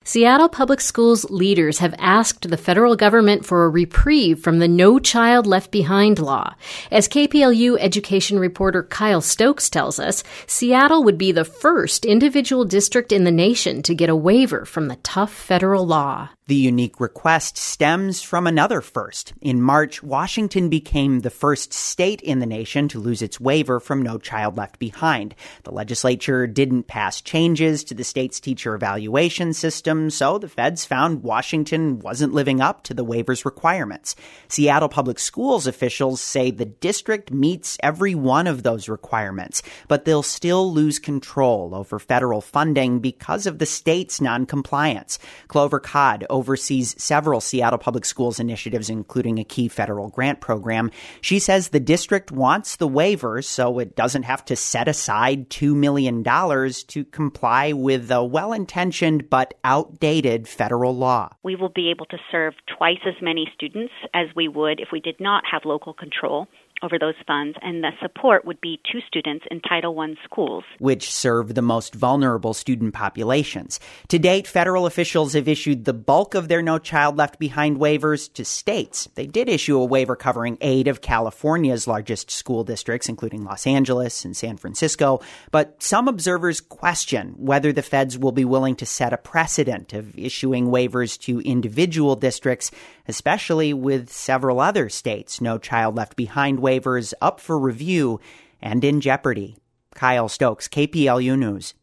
Seattle Public Schools leaders have asked the federal government for a reprieve from the No Child Left Behind law. As KPLU education reporter Kyle Stokes tells us, Seattle would be the first individual district in the nation to get a waiver from the tough federal law. The unique request stems from another first. In March, Washington became the first state in the nation to lose its waiver from No Child Left Behind. The legislature didn't pass changes to the state's teacher evaluation system, so the feds found Washington wasn't living up to the waiver's requirements. Seattle Public Schools officials say the district meets every one of those requirements, but they'll still lose control over federal funding because of the state's noncompliance. Clover Codd oversees several Seattle Public Schools initiatives, including a key federal grant program. She says the district wants the waiver so it doesn't have to set aside $2 million to comply with a well-intentioned but outdated federal law. We will be able to serve twice as many students as we would if we did not have local control over those funds, and the support would be to students in Title I schools, which serve the most vulnerable student populations. To date, federal officials have issued the bulk of their No Child Left Behind waivers to states. They did issue a waiver covering 8 of California's largest school districts, including Los Angeles and San Francisco, but some observers question whether the feds will be willing to set a precedent of issuing waivers to individual districts, especially with several other states' No Child Left Behind waivers up for review and in jeopardy. Kyle Stokes, KPLU News.